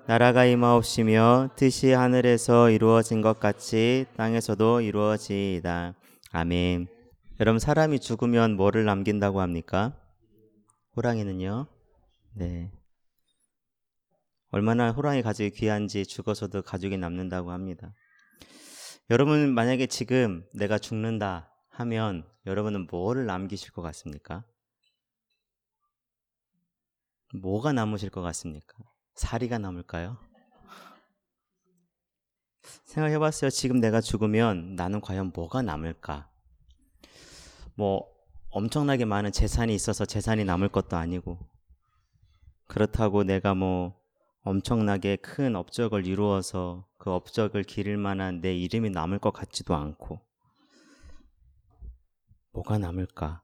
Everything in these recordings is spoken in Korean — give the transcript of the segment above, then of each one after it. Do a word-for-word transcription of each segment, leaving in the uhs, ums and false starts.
나라가 임하옵시며 뜻이 하늘에서 이루어진 것 같이 땅에서도 이루어지이다. 아멘. 여러분, 사람이 죽으면 뭐를 남긴다고 합니까? 호랑이는요? 네. 얼마나 호랑이 가죽이 귀한지 죽어서도 가죽이 남는다고 합니다. 여러분, 만약에 지금 내가 죽는다 하면 여러분은 뭐를 남기실 것 같습니까? 뭐가 남으실 것 같습니까? 사리가 남을까요? 생각해봤어요. 지금 내가 죽으면 나는 과연 뭐가 남을까? 뭐 엄청나게 많은 재산이 있어서 재산이 남을 것도 아니고, 그렇다고 내가 뭐 엄청나게 큰 업적을 이루어서 그 업적을 기릴 만한 내 이름이 남을 것 같지도 않고, 뭐가 남을까?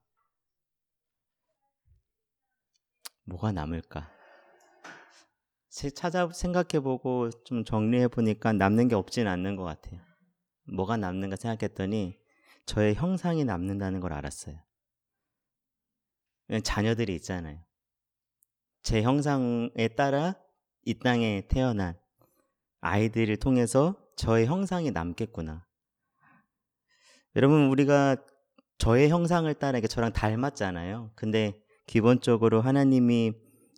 뭐가 남을까? 찾아 생각해보고 좀 정리해보니까 남는 게 없지는 않는 것 같아요. 뭐가 남는가 생각했더니 저의 형상이 남는다는 걸 알았어요. 자녀들이 있잖아요. 제 형상에 따라 이 땅에 태어난 아이들을 통해서 저의 형상이 남겠구나. 여러분, 우리가 저의 형상을 따라 이렇게 저랑 닮았잖아요. 근데 기본적으로 하나님이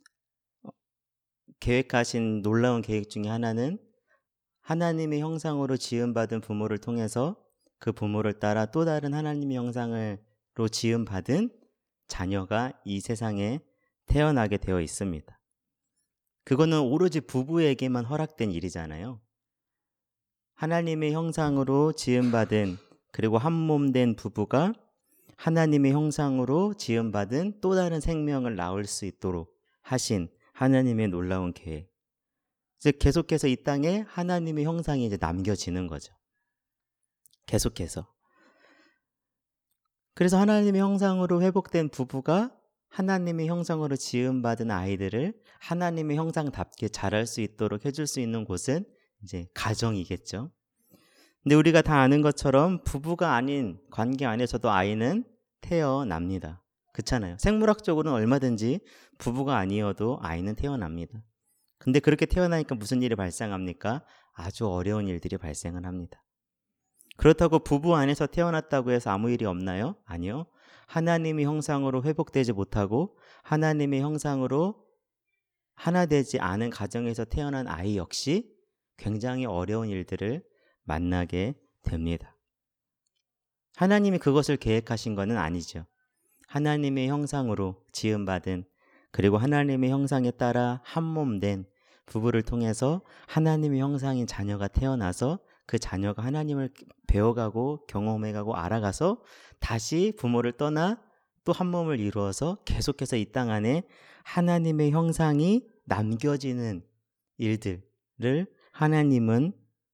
계획하신 놀라운 계획 중에 하나는 하나님의 형상으로 지음받은 부모를 통해서 그 부모를 따라 또 다른 하나님의 형상으로 지음받은 자녀가 이 세상에 태어나게 되어 있습니다. 그거는 오로지 부부에게만 허락된 일이잖아요. 하나님의 형상으로 지음받은, 그리고 한 몸 된 부부가 하나님의 형상으로 지음받은 또 다른 생명을 낳을 수 있도록 하신 하나님의 놀라운 계획. 이제 계속해서 이 땅에 하나님의 형상이 이제 남겨지는 거죠. 계속해서. 그래서 하나님의 형상으로 회복된 부부가 하나님의 형상으로 지음받은 아이들을 하나님의 형상답게 자랄 수 있도록 해줄 수 있는 곳은 이제 가정이겠죠. 근데 우리가 다 아는 것처럼 부부가 아닌 관계 안에서도 아이는 태어납니다. 그렇잖아요. 생물학적으로는 얼마든지 부부가 아니어도 아이는 태어납니다. 근데 그렇게 태어나니까 무슨 일이 발생합니까? 아주 어려운 일들이 발생을 합니다. 그렇다고 부부 안에서 태어났다고 해서 아무 일이 없나요? 아니요. 하나님의 형상으로 회복되지 못하고 하나님의 형상으로 하나 되지 않은 가정에서 태어난 아이 역시 굉장히 어려운 일들을 만나게 됩니다. 하나님이 그것을 계획하신 것은 아니죠. 하나님의 형상으로 지음받은, 그리고 하나님의 형상에 따라 한 몸 된 부부를 통해서 하나님의 형상인 자녀가 태어나서 그 자녀가 하나님을 배워가고 경험해가고 알아가서 다시 부모를 떠나 또 한 몸을 이루어서 계속해서 이 땅 안에 하나님의 형상이 남겨지는 일들을 하나님은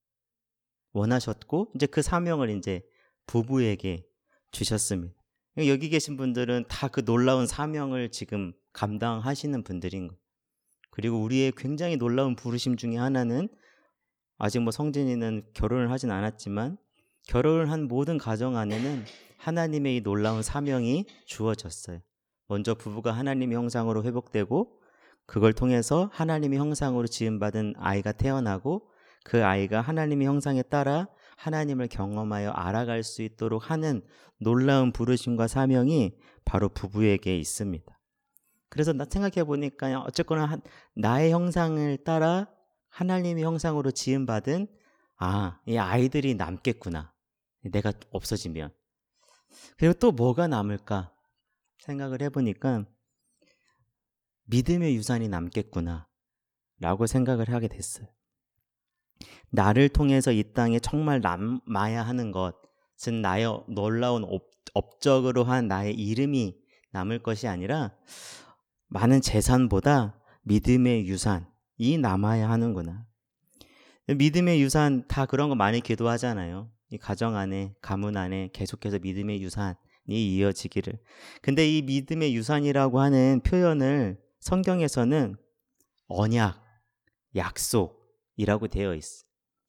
원하셨고, 이제 그 사명을 이제 부부에게 주셨습니다. 여기 계신 분들은 다 그 놀라운 사명을 지금 감당하시는 분들인 거예요. 그리고 우리의 굉장히 놀라운 부르심 중에 하나는, 아직 뭐 성진이는 결혼을 하진 않았지만 결혼을 한 모든 가정 안에는 하나님의 이 놀라운 사명이 주어졌어요. 먼저 부부가 하나님의 형상으로 회복되고, 그걸 통해서 하나님의 형상으로 지음받은 아이가 태어나고, 그 아이가 하나님의 형상에 따라 하나님을 경험하여 알아갈 수 있도록 하는 놀라운 부르심과 사명이 바로 부부에게 있습니다. 그래서 나 생각해 보니까 어쨌거나 나의 형상을 따라 하나님의 형상으로 지음받은 아, 이 아이들이 남겠구나. 내가 없어지면. 그리고 또 뭐가 남을까 생각을 해보니까 믿음의 유산이 남겠구나 라고 생각을 하게 됐어요. 나를 통해서 이 땅에 정말 남아야 하는 것은 나의 놀라운 업, 업적으로 한 나의 이름이 남을 것이 아니라 많은 재산보다 믿음의 유산이 남아야 하는구나. 믿음의 유산 다 그런 거 많이 기도하잖아요. 이 가정 안에, 가문 안에 계속해서 믿음의 유산이 이어지기를. 근데 이 믿음의 유산이라고 하는 표현을 성경에서는 언약, 약속이라고 되어 있어.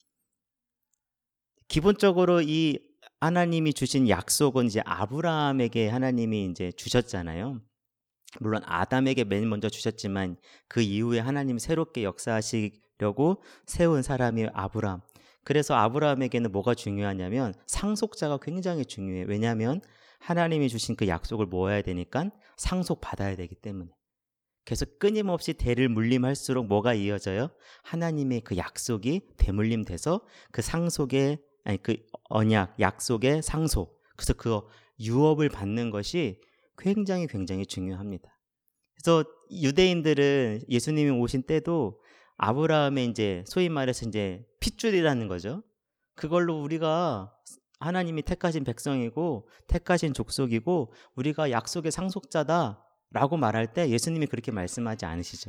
기본적으로 이 하나님이 주신 약속은 이제 아브라함에게 하나님이 이제 주셨잖아요. 물론 아담에게 맨 먼저 주셨지만 그 이후에 하나님이 새롭게 역사하시기 이루려고 세운 사람이 아브라함. 그래서 아브라함에게는 뭐가 중요하냐면 상속자가 굉장히 중요해요. 왜냐하면 하나님이 주신 그 약속을 모아야 되니까 상속받아야 되기 때문에. 계속 끊임없이 대를 물림할수록 뭐가 이어져요? 하나님의 그 약속이 되물림돼서 그 상속의 아니 그 언약, 약속의 상속. 그래서 그 유업을 받는 것이 굉장히 굉장히 중요합니다. 그래서 유대인들은 예수님이 오신 때도 아브라함의 이제 소위 말해서 이제 핏줄이라는 거죠. 그걸로 우리가 하나님이 택하신 백성이고 택하신 족속이고 우리가 약속의 상속자다라고 말할 때 예수님이 그렇게 말씀하지 않으시죠.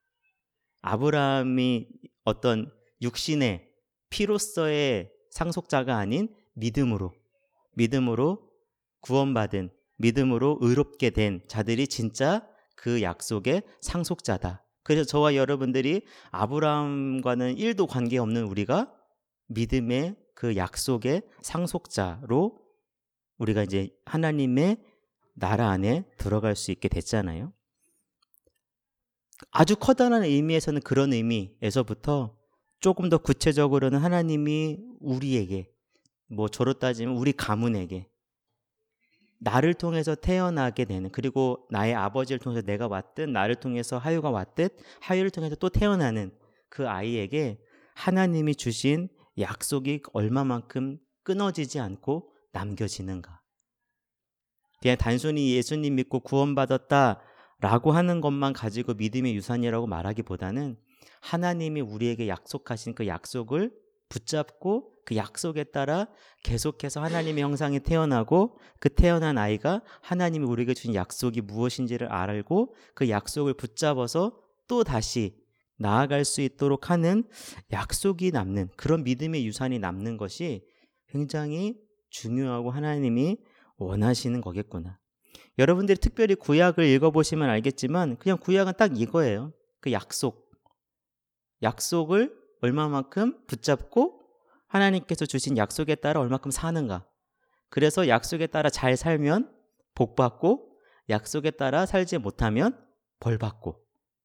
아브라함이 어떤 육신의 피로서의 상속자가 아닌 믿음으로 믿음으로 구원받은 믿음으로 의롭게 된 자들이 진짜 그 약속의 상속자다. 그래서 저와 여러분들이 아브라함과는 일도 관계없는 우리가 믿음의 그 약속의 상속자로 우리가 이제 하나님의 나라 안에 들어갈 수 있게 됐잖아요. 아주 커다란 의미에서는 그런 의미에서부터 조금 더 구체적으로는 하나님이 우리에게 뭐 저로 따지면 우리 가문에게 나를 통해서 태어나게 되는 그리고 나의 아버지를 통해서 내가 왔든 나를 통해서 하유가 왔듯 하유를 통해서 또 태어나는 그 아이에게 하나님이 주신 약속이 얼마만큼 끊어지지 않고 남겨지는가. 그냥 단순히 예수님 믿고 구원받았다라고 하는 것만 가지고 믿음의 유산이라고 말하기보다는 하나님이 우리에게 약속하신 그 약속을 붙잡고 그 약속에 따라 계속해서 하나님의 형상이 태어나고 그 태어난 아이가 하나님이 우리에게 주신 약속이 무엇인지를 알고 그 약속을 붙잡아서 또 다시 나아갈 수 있도록 하는 약속이 남는 그런 믿음의 유산이 남는 것이 굉장히 중요하고 하나님이 원하시는 거겠구나. 여러분들이 특별히 구약을 읽어보시면 알겠지만 그냥 구약은 딱 이거예요. 그 약속. 약속을 얼마만큼 붙잡고 하나님께서 주신 약속에 따라 얼마큼 사는가. 그래서 약속에 따라 잘 살면 복 받고 약속에 따라 살지 못하면 벌 받고.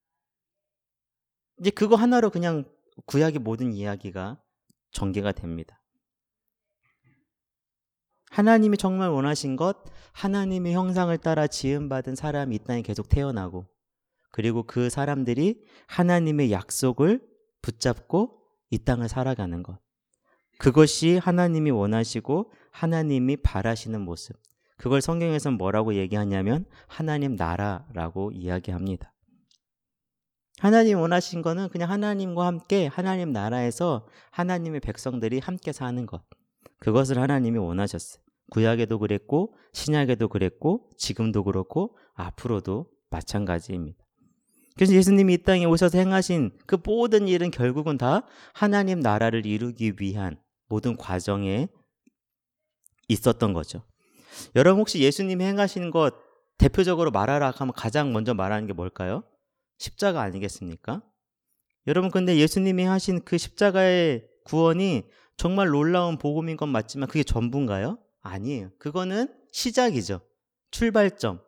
이제 그거 하나로 그냥 구약의 모든 이야기가 전개가 됩니다. 하나님이 정말 원하신 것, 하나님의 형상을 따라 지음받은 사람이 이 땅에 계속 태어나고 그리고 그 사람들이 하나님의 약속을 붙잡고 이 땅을 살아가는 것. 그것이 하나님이 원하시고 하나님이 바라시는 모습. 그걸 성경에서는 뭐라고 얘기하냐면 하나님 나라라고 이야기합니다. 하나님 원하신 거는 그냥 하나님과 함께 하나님 나라에서 하나님의 백성들이 함께 사는 것. 그것을 하나님이 원하셨어요. 구약에도 그랬고 신약에도 그랬고 지금도 그렇고 앞으로도 마찬가지입니다. 그래서 예수님이 이 땅에 오셔서 행하신 그 모든 일은 결국은 다 하나님 나라를 이루기 위한 모든 과정에 있었던 거죠. 여러분 혹시 예수님이 행하신 것 대표적으로 말하라 하면 가장 먼저 말하는 게 뭘까요? 십자가 아니겠습니까? 여러분 근데 예수님이 하신 그 십자가의 구원이 정말 놀라운 복음인 건 맞지만 그게 전부인가요? 아니에요. 그거는 시작이죠. 출발점.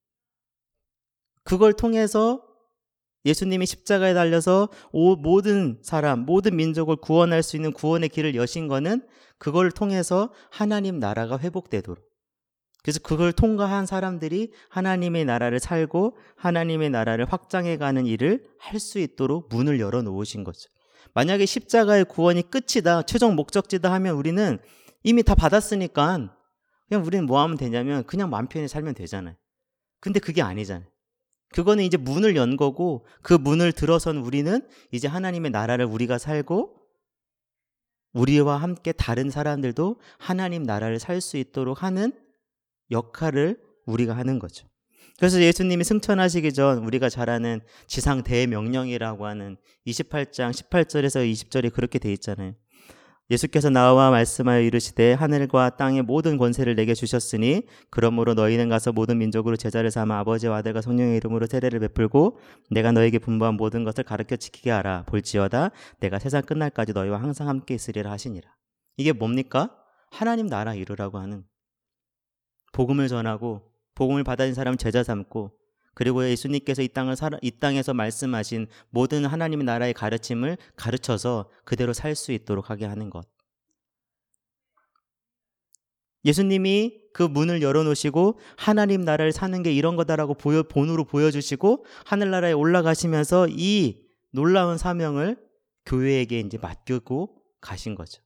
그걸 통해서 예수님이 십자가에 달려서 모든 사람, 모든 민족을 구원할 수 있는 구원의 길을 여신 거는 그걸 통해서 하나님 나라가 회복되도록. 그래서 그걸 통과한 사람들이 하나님의 나라를 살고 하나님의 나라를 확장해가는 일을 할 수 있도록 문을 열어놓으신 거죠. 만약에 십자가의 구원이 끝이다, 최종 목적지다 하면 우리는 이미 다 받았으니까 그냥 우리는 뭐 하면 되냐면 그냥 마음 편히 살면 되잖아요. 근데 그게 아니잖아요. 그거는 이제 문을 연 거고 그 문을 들어선 우리는 이제 하나님의 나라를 우리가 살고 우리와 함께 다른 사람들도 하나님 나라를 살 수 있도록 하는 역할을 우리가 하는 거죠. 그래서 예수님이 승천하시기 전 우리가 잘 아는 지상 대명령이라고 하는 이십팔 장 십팔 절에서 이십 절이 그렇게 돼 있잖아요. 예수께서 나와 말씀하여 이르시되 하늘과 땅의 모든 권세를 내게 주셨으니 그러므로 너희는 가서 모든 민족으로 제자를 삼아 아버지와 아들과 성령의 이름으로 세례를 베풀고 내가 너에게 분부한 모든 것을 가르쳐 지키게 하라. 볼지어다 내가 세상 끝날까지 너희와 항상 함께 있으리라 하시니라. 이게 뭡니까? 하나님 나라 이루라고 하는 복음을 전하고 복음을 받아진 사람은 제자 삼고 그리고 예수님께서 이 땅을 살아, 이 땅에서 말씀하신 모든 하나님의 나라의 가르침을 가르쳐서 그대로 살 수 있도록 하게 하는 것. 예수님이 그 문을 열어놓으시고 하나님 나라를 사는 게 이런 거다라고 보여, 본으로 보여주시고 하늘나라에 올라가시면서 이 놀라운 사명을 교회에게 이제 맡기고 가신 거죠.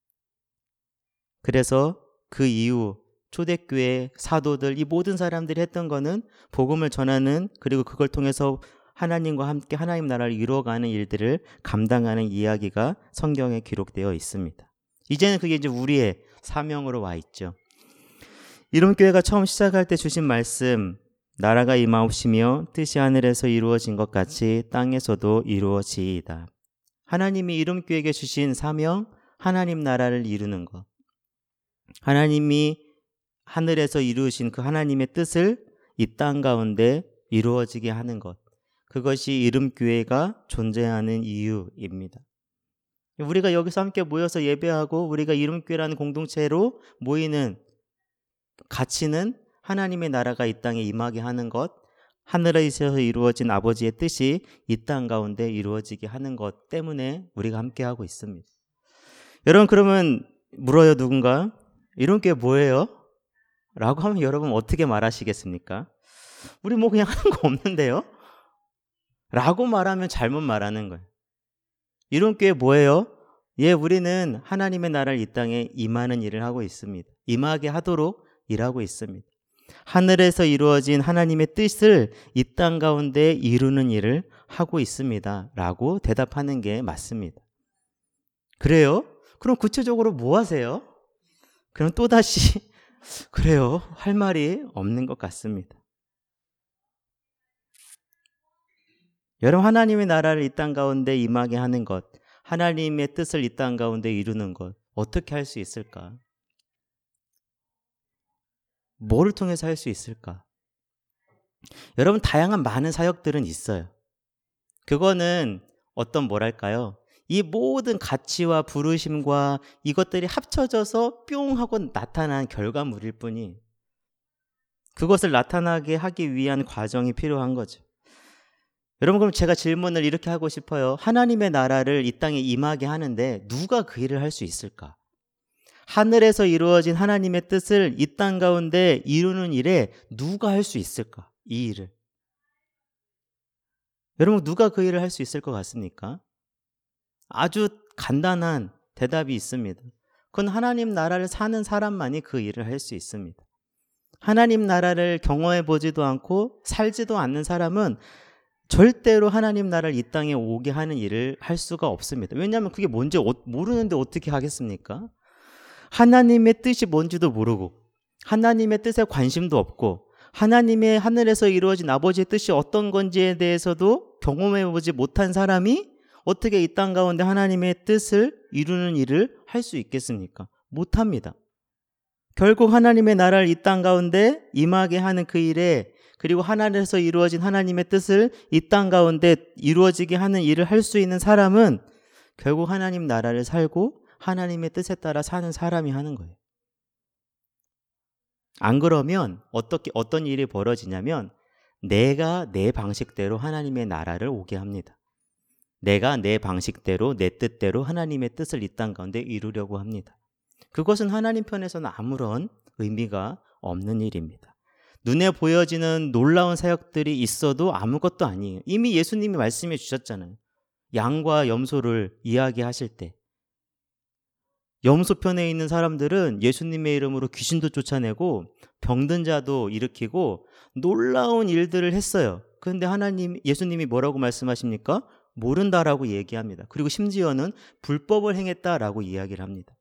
그래서 그 이후 초대교회 사도들 이 모든 사람들이 했던 거는 복음을 전하는, 그리고 그걸 통해서 하나님과 함께 하나님 나라를 이루어가는 일들을 감당하는 이야기가 성경에 기록되어 있습니다. 이제는 그게 이제 우리의 사명으로 와 있죠. 이름교회가 처음 시작할 때 주신 말씀, 나라가 임하옵시며 뜻이 하늘에서 이루어진 것 같이 땅에서도 이루어지이다. 하나님이 이름교회에게 주신 사명, 하나님 나라를 이루는 것, 하나님이 하늘에서 이루신 그 하나님의 뜻을 이 땅 가운데 이루어지게 하는 것, 그것이 이름교회가 존재하는 이유입니다. 우리가 여기서 함께 모여서 예배하고 우리가 이름교회라는 공동체로 모이는 가치는 하나님의 나라가 이 땅에 임하게 하는 것, 하늘에서 이루어진 아버지의 뜻이 이 땅 가운데 이루어지게 하는 것 때문에 우리가 함께하고 있습니다. 여러분, 그러면 물어요, 누군가? 이름교회 뭐예요? 라고 하면 여러분 어떻게 말하시겠습니까? 우리 뭐 그냥 하는 거 없는데요? 라고 말하면 잘못 말하는 거예요. 이름교회 뭐예요? 예, 우리는 하나님의 나라를 이 땅에 임하는 일을 하고 있습니다. 임하게 하도록 일하고 있습니다. 하늘에서 이루어진 하나님의 뜻을 이 땅 가운데 이루는 일을 하고 있습니다. 라고 대답하는 게 맞습니다. 그래요? 그럼 구체적으로 뭐 하세요? 그럼 또다시 그래요? 할 말이 없는 것 같습니다. 여러분, 하나님의 나라를 이 땅 가운데 임하게 하는 것, 하나님의 뜻을 이 땅 가운데 이루는 것, 어떻게 할 수 있을까? 뭐를 통해서 할 수 있을까? 여러분, 다양한 많은 사역들은 있어요. 그거는 어떤 뭐랄까요? 이 모든 가치와 부르심과 이것들이 합쳐져서 뿅 하고 나타난 결과물일 뿐이, 그것을 나타나게 하기 위한 과정이 필요한 거죠. 여러분, 그럼 제가 질문을 이렇게 하고 싶어요. 하나님의 나라를 이 땅에 임하게 하는데 누가 그 일을 할 수 있을까? 하늘에서 이루어진 하나님의 뜻을 이 땅 가운데 이루는 일에 누가 할 수 있을까? 이 일을. 여러분, 누가 그 일을 할 수 있을 것 같습니까? 아주 간단한 대답이 있습니다. 그건 하나님 나라를 사는 사람만이 그 일을 할 수 있습니다. 하나님 나라를 경험해 보지도 않고 살지도 않는 사람은 절대로 하나님 나라를 이 땅에 오게 하는 일을 할 수가 없습니다. 왜냐하면 그게 뭔지 모르는데 어떻게 하겠습니까? 하나님의 뜻이 뭔지도 모르고 하나님의 뜻에 관심도 없고 하나님의 하늘에서 이루어진 아버지의 뜻이 어떤 건지에 대해서도 경험해보지 못한 사람이 어떻게 이 땅 가운데 하나님의 뜻을 이루는 일을 할 수 있겠습니까? 못합니다. 결국 하나님의 나라를 이 땅 가운데 임하게 하는 그 일에, 그리고 하늘에서 이루어진 하나님의 뜻을 이 땅 가운데 이루어지게 하는 일을 할 수 있는 사람은 결국 하나님 나라를 살고 하나님의 뜻에 따라 사는 사람이 하는 거예요. 안 그러면 어떻게, 어떤 일이 벌어지냐면 내가 내 방식대로 하나님의 나라를 오게 합니다. 내가 내 방식대로 내 뜻대로 하나님의 뜻을 이 땅 가운데 이루려고 합니다. 그것은 하나님 편에서는 아무런 의미가 없는 일입니다. 눈에 보여지는 놀라운 사역들이 있어도 아무것도 아니에요. 이미 예수님이 말씀해 주셨잖아요. 양과 염소를 이야기하실 때 염소 편에 있는 사람들은 예수님의 이름으로 귀신도 쫓아내고 병든 자도 일으키고 놀라운 일들을 했어요. 그런데 하나님, 예수님이 뭐라고 말씀하십니까? 모른다라고 얘기합니다. 그리고 심지어는 불법을 행했다라고 이야기를 합니다.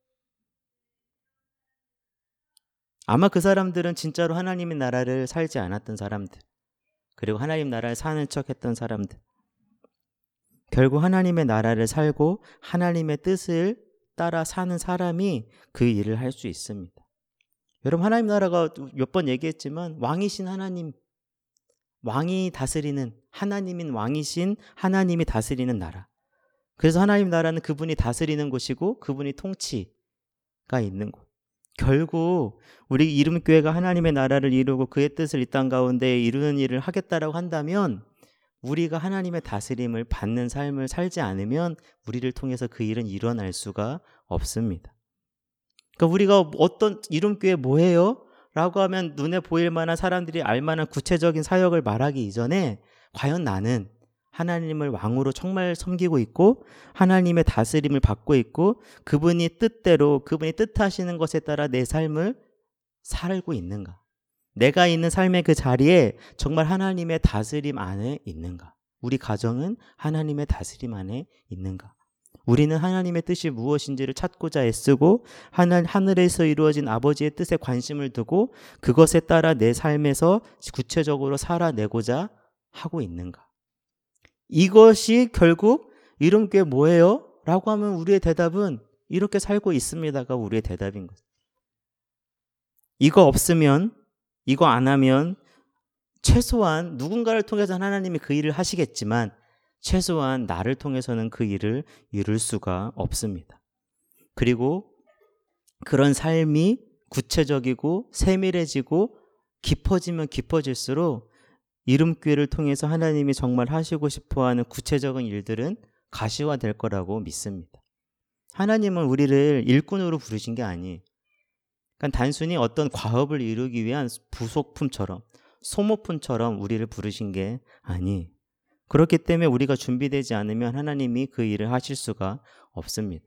아마 그 사람들은 진짜로 하나님의 나라를 살지 않았던 사람들, 그리고 하나님 나라를 사는 척 했던 사람들, 결국 하나님의 나라를 살고 하나님의 뜻을 따라 사는 사람이 그 일을 할 수 있습니다. 여러분, 하나님 나라가 몇 번 얘기했지만 왕이신 하나님, 왕이 다스리는, 하나님인 왕이신 하나님이 다스리는 나라. 그래서 하나님 나라는 그분이 다스리는 곳이고 그분이 통치가 있는 곳. 결국 우리 이름교회가 하나님의 나라를 이루고 그의 뜻을 이 땅 가운데 이루는 일을 하겠다라고 한다면 우리가 하나님의 다스림을 받는 삶을 살지 않으면 우리를 통해서 그 일은 일어날 수가 없습니다. 그러니까 우리가 어떤 이름교회 뭐예요? 라고 하면 눈에 보일 만한 사람들이 알 만한 구체적인 사역을 말하기 이전에 과연 나는 하나님을 왕으로 정말 섬기고 있고 하나님의 다스림을 받고 있고 그분이 뜻대로 그분이 뜻하시는 것에 따라 내 삶을 살고 있는가? 내가 있는 삶의 그 자리에 정말 하나님의 다스림 안에 있는가? 우리 가정은 하나님의 다스림 안에 있는가? 우리는 하나님의 뜻이 무엇인지를 찾고자 애쓰고 하늘, 하늘에서 이루어진 아버지의 뜻에 관심을 두고 그것에 따라 내 삶에서 구체적으로 살아내고자 하고 있는가? 이것이 결국 이름교회 뭐예요? 라고 하면 우리의 대답은 이렇게 살고 있습니다가 우리의 대답인 거죠. 이거 없으면, 이거 안 하면 최소한 누군가를 통해서 하나님이 그 일을 하시겠지만 최소한 나를 통해서는 그 일을 이룰 수가 없습니다. 그리고 그런 삶이 구체적이고 세밀해지고 깊어지면 깊어질수록 이름교회를 통해서 하나님이 정말 하시고 싶어하는 구체적인 일들은 가시화될 거라고 믿습니다. 하나님은 우리를 일꾼으로 부르신 게 아니에요. 그러니까 단순히 어떤 과업을 이루기 위한 부속품처럼 소모품처럼 우리를 부르신 게 아니에요. 그렇기 때문에 우리가 준비되지 않으면 하나님이 그 일을 하실 수가 없습니다.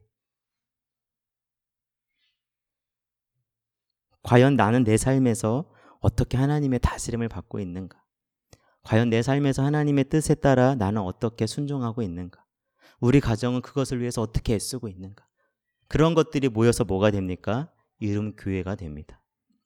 과연 나는 내 삶에서 어떻게 하나님의 다스림을 받고 있는가? 과연 내 삶에서 하나님의 뜻에 따라 나는 어떻게 순종하고 있는가? 우리 가정은 그것을 위해서 어떻게 애쓰고 있는가? 그런 것들이 모여서 뭐가 됩니까? 이름교회가 됩니다.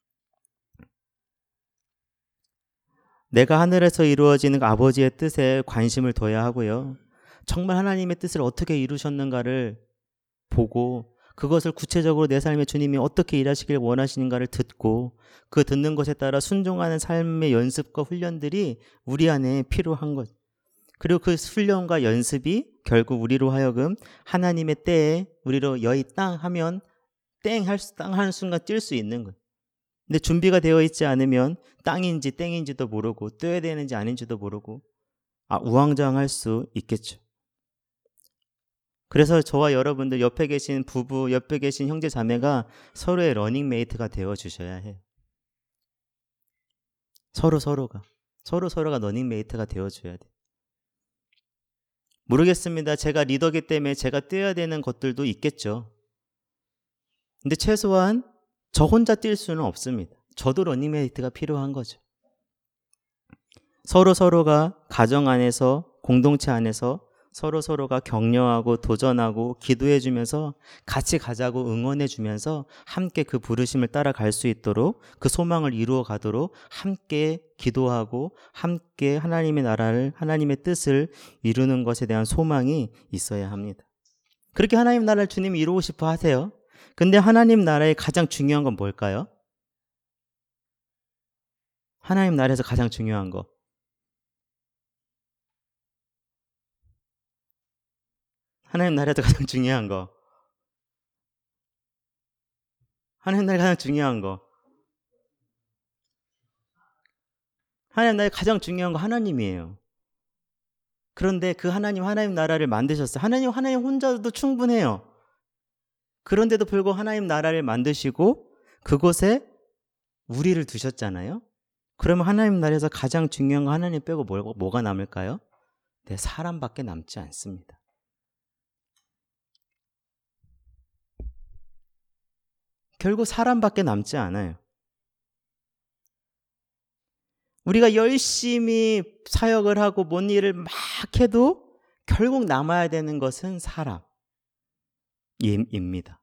내가 하늘에서 이루어지는 아버지의 뜻에 관심을 둬야 하고요. 정말 하나님의 뜻을 어떻게 이루셨는가를 보고 그것을 구체적으로 내 삶에 주님이 어떻게 일하시길 원하시는가를 듣고 그 듣는 것에 따라 순종하는 삶의 연습과 훈련들이 우리 안에 필요한 것. 그리고 그 훈련과 연습이 결국 우리로 하여금 하나님의 때에 우리로 여의 땅 하면 땡 할 수, 땅 하는 순간 뛸 수 있는 것. 근데 준비가 되어 있지 않으면 땅인지 땡인지도 모르고 뛰어야 되는지 아닌지도 모르고 아, 우왕좌왕할 수 있겠죠. 그래서 저와 여러분들 옆에 계신 부부, 옆에 계신 형제 자매가 서로의 러닝메이트가 되어 주셔야 해요. 서로 서로가 서로 서로가 러닝메이트가 되어 줘야 돼요. 모르겠습니다. 제가 리더기 때문에 제가 뛰어야 되는 것들도 있겠죠. 근데 최소한 저 혼자 뛸 수는 없습니다. 저도 러닝메이트가 필요한 거죠. 서로 서로가 가정 안에서 공동체 안에서 서로 서로가 격려하고 도전하고 기도해 주면서 같이 가자고 응원해 주면서 함께 그 부르심을 따라갈 수 있도록 그 소망을 이루어 가도록 함께 기도하고 함께 하나님의 나라를 하나님의 뜻을 이루는 것에 대한 소망이 있어야 합니다. 그렇게 하나님 나라를 주님이 이루고 싶어 하세요. 근데 하나님 나라의 가장 중요한 건 뭘까요? 하나님 나라에서 가장 중요한 거. 하나님 나라에서 가장 중요한 거. 하나님 나라에 가장 중요한 거. 하나님 나라에 가장 중요한 거 하나님이에요. 그런데 그 하나님, 하나님 나라를 만드셨어요. 하나님, 하나님 혼자도 충분해요. 그런데도 불구하고 하나님 나라를 만드시고 그곳에 우리를 두셨잖아요. 그러면 하나님 나라에서 가장 중요한 거 하나님 빼고 뭐, 뭐가 남을까요? 네, 사람밖에 남지 않습니다. 결국 사람밖에 남지 않아요. 우리가 열심히 사역을 하고 뭔 일을 막 해도 결국 남아야 되는 것은 사람입니다.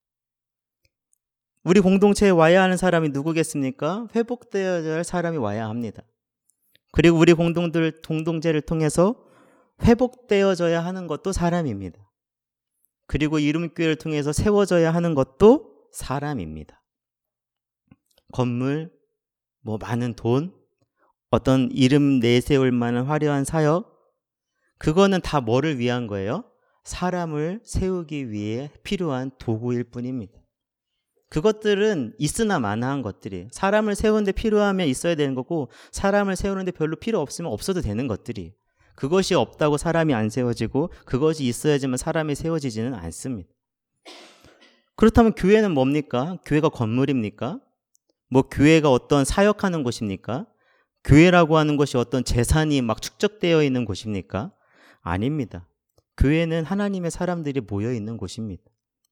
우리 공동체에 와야 하는 사람이 누구겠습니까? 회복되어야 할 사람이 와야 합니다. 그리고 우리 공동들, 공동체를 통해서 회복되어져야 하는 것도 사람입니다. 그리고 이름교회를 통해서 세워져야 하는 것도 사람입니다. 건물, 뭐 많은 돈, 어떤 이름 내세울 만한 화려한 사역, 그거는 다 뭐를 위한 거예요? 사람을 세우기 위해 필요한 도구일 뿐입니다. 그것들은 있으나 마나한 것들이에요. 사람을 세우는데 필요하면 있어야 되는 거고 사람을 세우는데 별로 필요 없으면 없어도 되는 것들이에요. 그것이 없다고 사람이 안 세워지고 그것이 있어야지만 사람이 세워지지는 않습니다. 그렇다면 교회는 뭡니까? 교회가 건물입니까? 뭐 교회가 어떤 사역하는 곳입니까? 교회라고 하는 것이 어떤 재산이 막 축적되어 있는 곳입니까? 아닙니다. 교회는 하나님의 사람들이 모여 있는 곳입니다.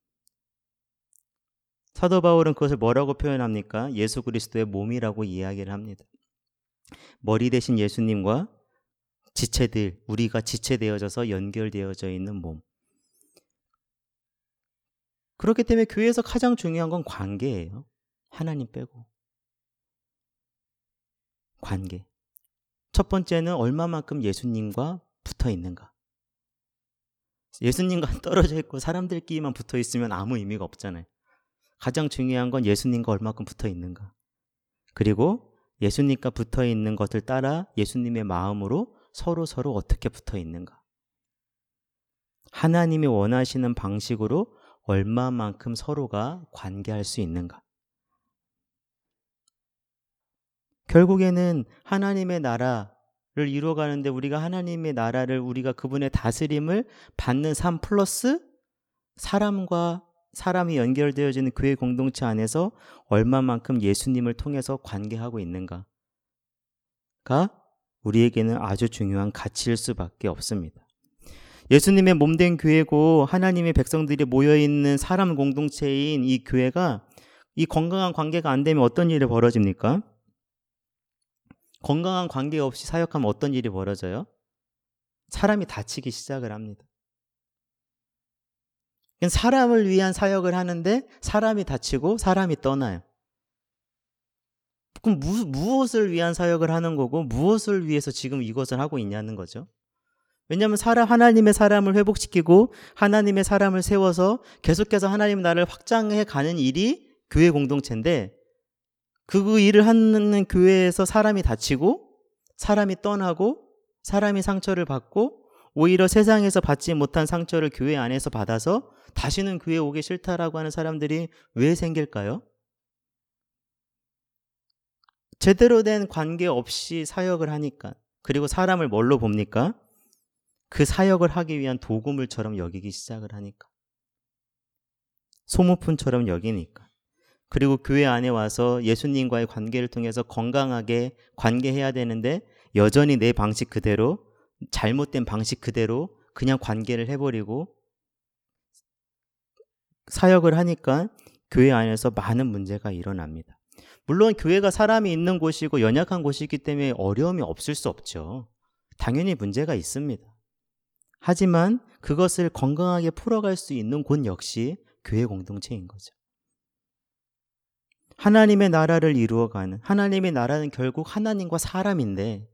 사도 바울은 그것을 뭐라고 표현합니까? 예수 그리스도의 몸이라고 이야기를 합니다. 머리 대신 예수님과 지체들, 우리가 지체되어져서 연결되어져 있는 몸. 그렇기 때문에 교회에서 가장 중요한 건 관계예요. 하나님 빼고. 관계. 첫 번째는 얼마만큼 예수님과 붙어 있는가. 예수님과 떨어져 있고 사람들끼리만 붙어 있으면 아무 의미가 없잖아요. 가장 중요한 건 예수님과 얼마큼 붙어 있는가. 그리고 예수님과 붙어 있는 것을 따라 예수님의 마음으로 서로 서로 어떻게 붙어 있는가. 하나님이 원하시는 방식으로 얼마만큼 서로가 관계할 수 있는가. 결국에는 하나님의 나라를 이루어가는데 우리가 하나님의 나라를 우리가 그분의 다스림을 받는 삶 플러스 사람과 사람이 연결되어지는 교회 공동체 안에서 얼마만큼 예수님을 통해서 관계하고 있는가가 우리에게는 아주 중요한 가치일 수밖에 없습니다. 예수님의 몸된 교회고 하나님의 백성들이 모여있는 사람 공동체인 이 교회가 이 건강한 관계가 안 되면 어떤 일이 벌어집니까? 건강한 관계 없이 사역하면 어떤 일이 벌어져요? 사람이 다치기 시작을 합니다. 사람을 위한 사역을 하는데 사람이 다치고 사람이 떠나요. 그럼 무, 무엇을 위한 사역을 하는 거고 무엇을 위해서 지금 이것을 하고 있냐는 거죠. 왜냐하면 사람, 하나님의 사람을 회복시키고 하나님의 사람을 세워서 계속해서 하나님 나라를 확장해 가는 일이 교회 공동체인데 그 일을 하는 교회에서 사람이 다치고 사람이 떠나고 사람이 상처를 받고 오히려 세상에서 받지 못한 상처를 교회 안에서 받아서 다시는 교회에 오기 싫다라고 하는 사람들이 왜 생길까요? 제대로 된 관계 없이 사역을 하니까. 그리고 사람을 뭘로 봅니까? 그 사역을 하기 위한 도구물처럼 여기기 시작을 하니까. 소모품처럼 여기니까. 그리고 교회 안에 와서 예수님과의 관계를 통해서 건강하게 관계해야 되는데 여전히 내 방식 그대로 잘못된 방식 그대로 그냥 관계를 해버리고 사역을 하니까 교회 안에서 많은 문제가 일어납니다. 물론 교회가 사람이 있는 곳이고 연약한 곳이기 때문에 어려움이 없을 수 없죠. 당연히 문제가 있습니다. 하지만 그것을 건강하게 풀어갈 수 있는 곳 역시 교회 공동체인 거죠. 하나님의 나라를 이루어가는, 하나님의 나라는 결국 하나님과 사람인데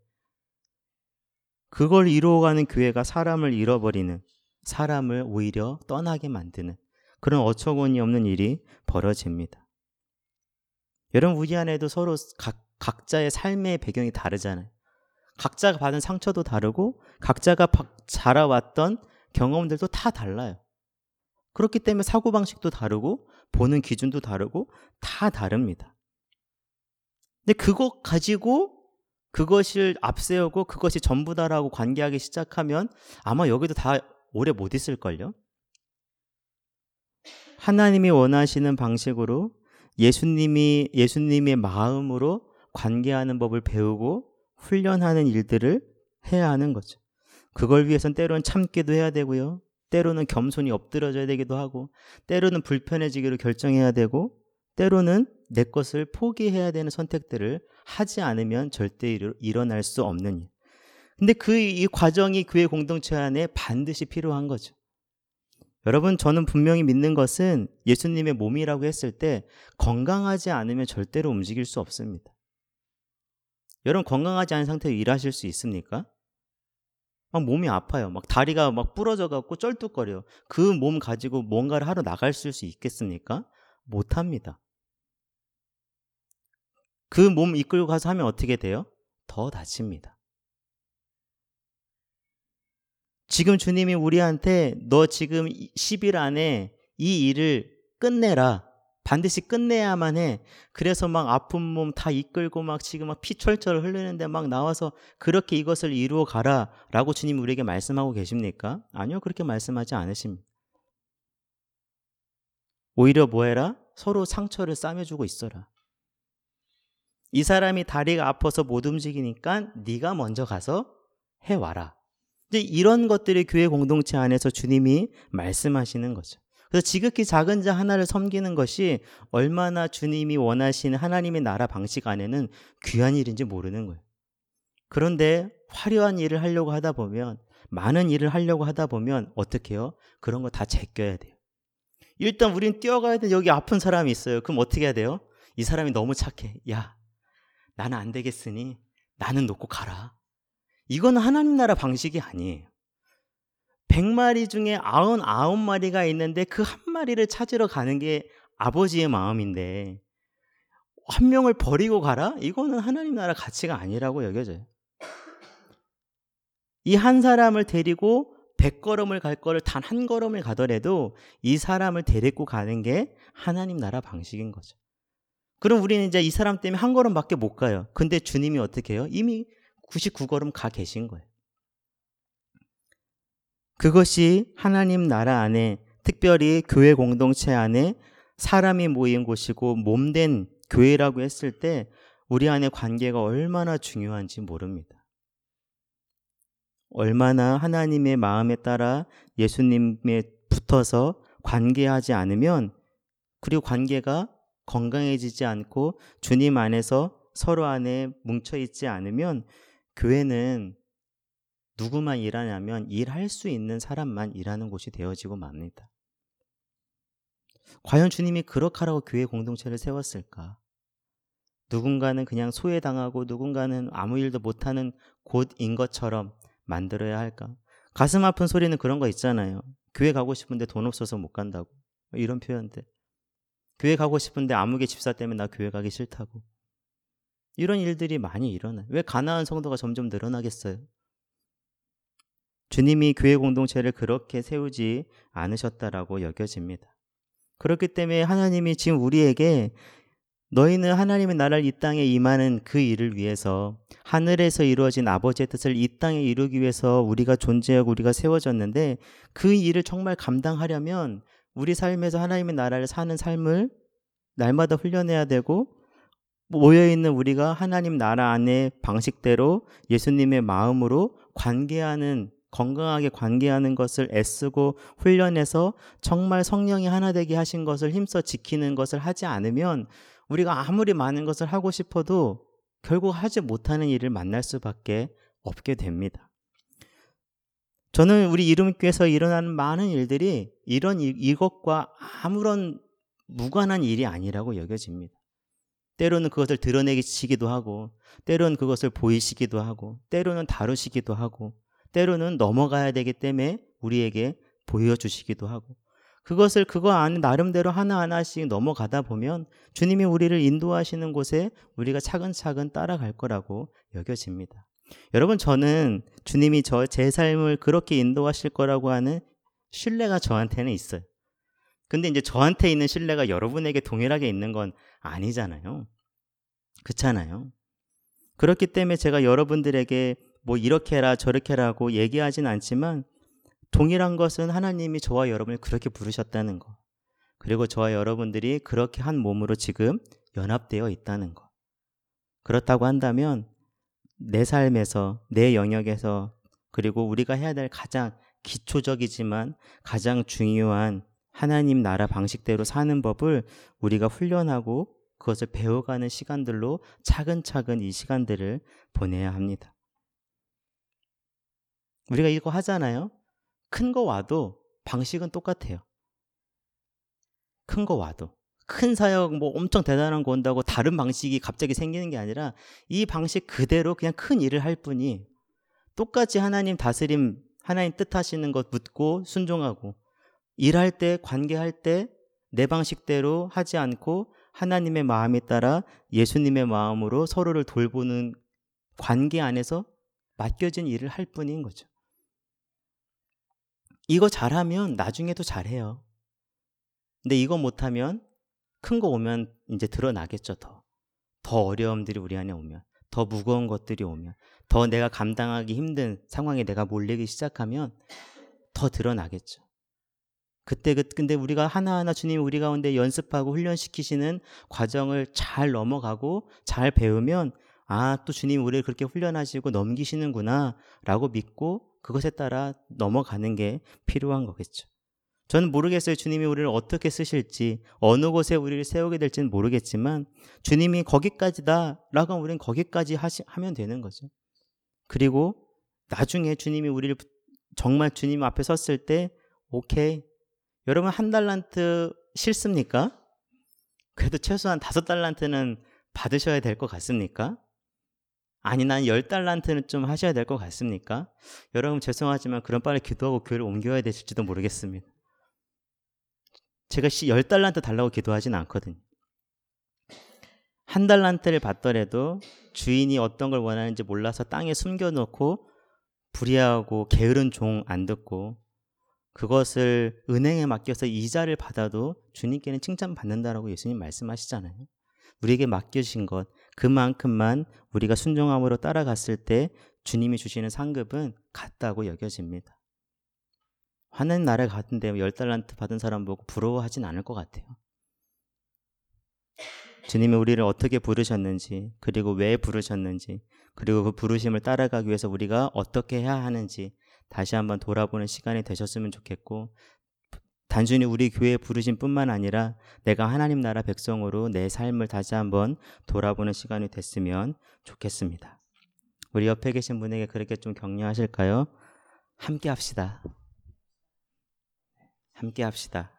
그걸 이루어가는 교회가 사람을 잃어버리는, 사람을 오히려 떠나게 만드는 그런 어처구니 없는 일이 벌어집니다. 여러분, 우리 안에도 서로 각, 각자의 삶의 배경이 다르잖아요. 각자가 받은 상처도 다르고 각자가 자라왔던 경험들도 다 달라요. 그렇기 때문에 사고방식도 다르고 보는 기준도 다르고 다 다릅니다. 근데 그것 가지고 그것을 앞세우고 그것이 전부다라고 관계하기 시작하면 아마 여기도 다 오래 못 있을걸요. 하나님이 원하시는 방식으로 예수님이, 예수님의 마음으로 관계하는 법을 배우고 훈련하는 일들을 해야 하는 거죠. 그걸 위해서는 때로는 참기도 해야 되고요. 때로는 겸손히 엎드려져야 되기도 하고 때로는 불편해지기로 결정해야 되고 때로는 내 것을 포기해야 되는 선택들을 하지 않으면 절대 일어날 수 없는 일. 근데 그 이 과정이 교회 공동체 안에 반드시 필요한 거죠. 여러분, 저는 분명히 믿는 것은 예수님의 몸이라고 했을 때 건강하지 않으면 절대로 움직일 수 없습니다. 여러분, 건강하지 않은 상태로 일하실 수 있습니까? 막 몸이 아파요. 막 다리가 막 부러져 갖고 쩔뚝거려요. 그 몸 가지고 뭔가를 하러 나갈 수 있겠습니까? 못합니다. 그 몸 이끌고 가서 하면 어떻게 돼요? 더 다칩니다. 지금 주님이 우리한테 너 지금 십 일 안에 이 일을 끝내라. 반드시 끝내야만 해. 그래서 막 아픈 몸 다 이끌고 막 지금 막 피 철철 흐르는데 막 나와서 그렇게 이것을 이루어 가라 라고 주님 우리에게 말씀하고 계십니까? 아니요, 그렇게 말씀하지 않으십니다. 오히려 뭐 해라? 서로 상처를 싸매주고 있어라. 이 사람이 다리가 아파서 못 움직이니까 네가 먼저 가서 해와라. 이제 이런 것들이 교회 공동체 안에서 주님이 말씀하시는 거죠. 그래서 지극히 작은 자 하나를 섬기는 것이 얼마나 주님이 원하시는 하나님의 나라 방식 안에는 귀한 일인지 모르는 거예요. 그런데 화려한 일을 하려고 하다 보면, 많은 일을 하려고 하다 보면 어떻게 해요? 그런 거 다 제껴야 돼요. 일단 우린 뛰어가야 돼. 여기 아픈 사람이 있어요. 그럼 어떻게 해야 돼요? 이 사람이 너무 착해. 야, 나는 안 되겠으니 나는 놓고 가라. 이건 하나님 나라 방식이 아니에요. 백 마리 중에 구십구 마리가 있는데 그 한 마리를 찾으러 가는 게 아버지의 마음인데 한 명을 버리고 가라? 이거는 하나님 나라 가치가 아니라고 여겨져요. 이 한 사람을 데리고 백 걸음을 갈 거를 단 한 걸음을 가더라도 이 사람을 데리고 가는 게 하나님 나라 방식인 거죠. 그럼 우리는 이제 이 사람 때문에 한 걸음밖에 못 가요. 근데 주님이 어떻게 해요? 이미 구십구 걸음 가 계신 거예요. 그것이 하나님 나라 안에, 특별히 교회 공동체 안에 사람이 모인 곳이고 몸된 교회라고 했을 때 우리 안의 관계가 얼마나 중요한지 모릅니다. 얼마나 하나님의 마음에 따라 예수님에 붙어서 관계하지 않으면, 그리고 관계가 건강해지지 않고 주님 안에서 서로 안에 뭉쳐있지 않으면 교회는 누구만 일하냐면 일할 수 있는 사람만 일하는 곳이 되어지고 맙니다. 과연 주님이 그렇게 하라고 교회 공동체를 세웠을까? 누군가는 그냥 소외당하고 누군가는 아무 일도 못하는 곳인 것처럼 만들어야 할까? 가슴 아픈 소리는 그런 거 있잖아요. 교회 가고 싶은데 돈 없어서 못 간다고. 이런 표현들. 교회 가고 싶은데 아무개 집사 때문에 나 교회 가기 싫다고. 이런 일들이 많이 일어나요. 왜 가난한 성도가 점점 늘어나겠어요? 주님이 교회 공동체를 그렇게 세우지 않으셨다라고 여겨집니다. 그렇기 때문에 하나님이 지금 우리에게 너희는 하나님의 나라를 이 땅에 임하는 그 일을 위해서, 하늘에서 이루어진 아버지의 뜻을 이 땅에 이루기 위해서 우리가 존재하고 우리가 세워졌는데, 그 일을 정말 감당하려면 우리 삶에서 하나님의 나라를 사는 삶을 날마다 훈련해야 되고, 모여있는 우리가 하나님 나라 안의 방식대로 예수님의 마음으로 관계하는, 건강하게 관계하는 것을 애쓰고 훈련해서 정말 성령이 하나 되게 하신 것을 힘써 지키는 것을 하지 않으면 우리가 아무리 많은 것을 하고 싶어도 결국 하지 못하는 일을 만날 수밖에 없게 됩니다. 저는 우리 이름교회에서 일어나는 많은 일들이 이런 일, 이것과 아무런 무관한 일이 아니라고 여겨집니다. 때로는 그것을 드러내시기도 하고, 때로는 그것을 보이시기도 하고, 때로는 다루시기도 하고, 때로는 넘어가야 되기 때문에 우리에게 보여주시기도 하고, 그것을 그거 안에 나름대로 하나하나씩 넘어가다 보면 주님이 우리를 인도하시는 곳에 우리가 차근차근 따라갈 거라고 여겨집니다. 여러분, 저는 주님이 저 제 삶을 그렇게 인도하실 거라고 하는 신뢰가 저한테는 있어요. 근데 이제 저한테 있는 신뢰가 여러분에게 동일하게 있는 건 아니잖아요. 그렇잖아요. 그렇기 때문에 제가 여러분들에게 뭐 이렇게 해라 저렇게 해라고 얘기하진 않지만, 동일한 것은 하나님이 저와 여러분을 그렇게 부르셨다는 거, 그리고 저와 여러분들이 그렇게 한 몸으로 지금 연합되어 있다는 거. 그렇다고 한다면 내 삶에서, 내 영역에서, 그리고 우리가 해야 될 가장 기초적이지만 가장 중요한 하나님 나라 방식대로 사는 법을 우리가 훈련하고 그것을 배워가는 시간들로 차근차근 이 시간들을 보내야 합니다. 우리가 이거 하잖아요. 큰 거 와도 방식은 똑같아요. 큰 거 와도. 큰 사역 뭐 엄청 대단한 거 온다고 다른 방식이 갑자기 생기는 게 아니라 이 방식 그대로 그냥 큰 일을 할 뿐이, 똑같이 하나님 다스림, 하나님 뜻하시는 것 묻고 순종하고, 일할 때, 관계할 때 내 방식대로 하지 않고 하나님의 마음에 따라 예수님의 마음으로 서로를 돌보는 관계 안에서 맡겨진 일을 할 뿐인 거죠. 이거 잘하면 나중에도 잘해요. 근데 이거 못하면 큰 거 오면 이제 드러나겠죠. 더. 더 어려움들이 우리 안에 오면, 더 무거운 것들이 오면, 더 내가 감당하기 힘든 상황에 내가 몰리기 시작하면 더 드러나겠죠. 그때 그 근데 우리가 하나하나 주님이 우리 가운데 연습하고 훈련시키시는 과정을 잘 넘어가고 잘 배우면 아, 또 주님이 우리를 그렇게 훈련하시고 넘기시는구나 라고 믿고 그것에 따라 넘어가는 게 필요한 거겠죠. 저는 모르겠어요. 주님이 우리를 어떻게 쓰실지, 어느 곳에 우리를 세우게 될지는 모르겠지만 주님이 거기까지다 라고 하면 우리는 거기까지 하시, 하면 되는 거죠. 그리고 나중에 주님이 우리를 정말 주님 앞에 섰을 때 오케이, 여러분 한 달란트 싫습니까? 그래도 최소한 다섯 달란트는 받으셔야 될 것 같습니까? 아니 난 열 달란트는 좀 하셔야 될 것 같습니까? 여러분 죄송하지만 그럼 빨리 기도하고 교회를 옮겨야 되실지도 모르겠습니다. 제가 열 달란트 달라고 기도하진 않거든요. 한 달란트를 받더라도 주인이 어떤 걸 원하는지 몰라서 땅에 숨겨놓고 불의하고 게으른 종 안 듣고 그것을 은행에 맡겨서 이자를 받아도 주님께는 칭찬받는다라고 예수님 말씀하시잖아요. 우리에게 맡겨주신 것 그만큼만 우리가 순종함으로 따라갔을 때 주님이 주시는 상급은 같다고 여겨집니다. 하나님 나라에 갔는데 열 달란트 받은 사람 보고 부러워하진 않을 것 같아요. 주님이 우리를 어떻게 부르셨는지, 그리고 왜 부르셨는지, 그리고 그 부르심을 따라가기 위해서 우리가 어떻게 해야 하는지 다시 한번 돌아보는 시간이 되셨으면 좋겠고, 단순히 우리 교회에 부르심 뿐만 아니라 내가 하나님 나라 백성으로 내 삶을 다시 한번 돌아보는 시간이 됐으면 좋겠습니다. 우리 옆에 계신 분에게 그렇게 좀 격려하실까요? 함께 합시다. 함께 합시다.